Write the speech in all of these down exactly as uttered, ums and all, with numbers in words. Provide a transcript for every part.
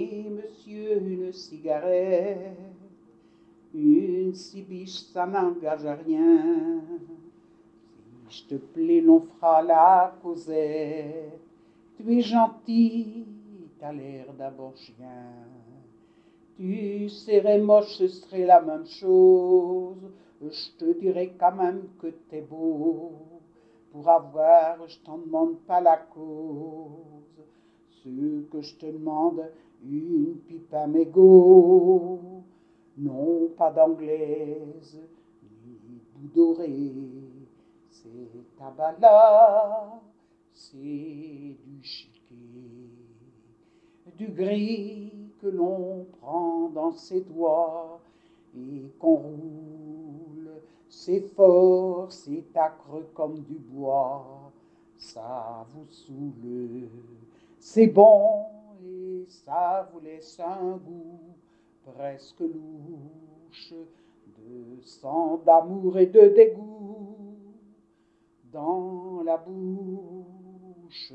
Fumez, monsieur, une cigarette, une cibiche, ça n'engage à rien. Si je te plais, l'on fera la causette. Tu es gentil, t'as l'air d'abord chien. Tu serais moche, ce serait la même chose. Je te dirais quand même que t'es beau. Pour avoir, je t'en demande pas la cause. Ce que je te demande, une pipe à mégot. Non, pas d'anglaise, ni bout doré. C'est tabac, c'est du chiquet, du gris que l'on prend dans ses doigts et qu'on roule. C'est fort, c'est acre comme du bois, ça vous saoule. C'est bon et ça vous laisse un goût presque louche de sang, d'amour et de dégoût dans la bouche.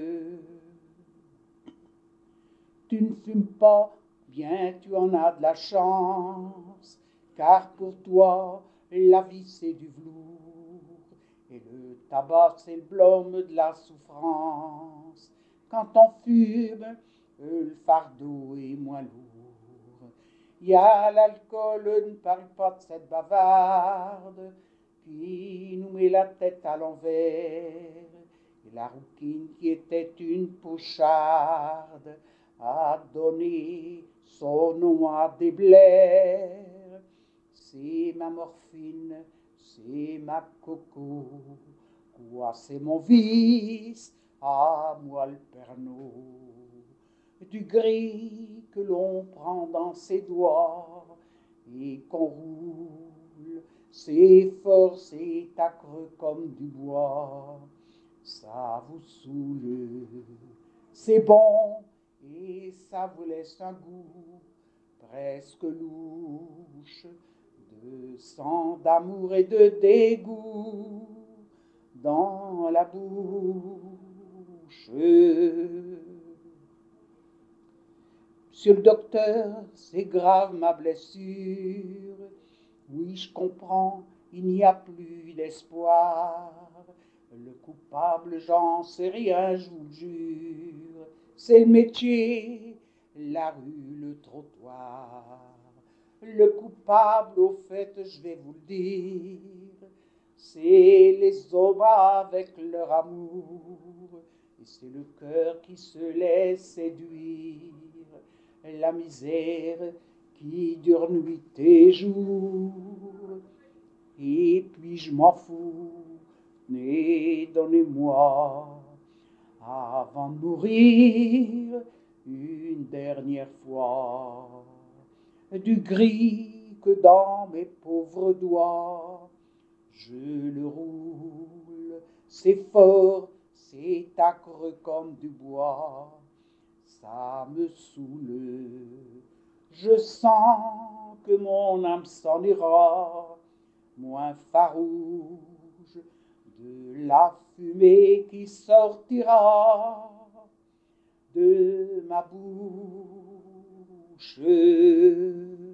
Tu ne fumes pas, bien tu en as de la chance, car pour toi la vie c'est du velours, et le tabac c'est le blâme de la souffrance. Quand on fume, le fardeau est moins lourd. Il y a l'alcool, ne parle pas de cette bavarde, qui nous met la tête à l'envers. Et la rouquine qui était une pocharde a donné son nom à des blaires. C'est ma morphine, c'est ma coco, quoi c'est mon vice, à moi le Pernod. Du gris que l'on prend dans ses doigts et qu'on roule, c'est fort, c'est acre comme du bois, ça vous saoule. C'est bon et ça vous laisse un goût presque louche de sang, d'amour et de dégoût dans la bouche. Monsieur le docteur, c'est grave ma blessure. Oui, je comprends, il n'y a plus d'espoir. Le coupable, j'en sais rien, je vous le jure. C'est le métier, la rue, le trottoir. Le coupable, au fait, je vais vous le dire, c'est les hommes avec leur amour. Et c'est le cœur qui se laisse séduire. La misère qui dure nuit et jour. Et puis je m'en fous, mais donnez-moi, avant de mourir, une dernière fois, du gris que dans mes pauvres doigts, je le roule, c'est fort, c'est acre comme du bois, ça me saoule. Je sens que mon âme s'en ira, moins farouche de la fumée qui sortira de ma bouche.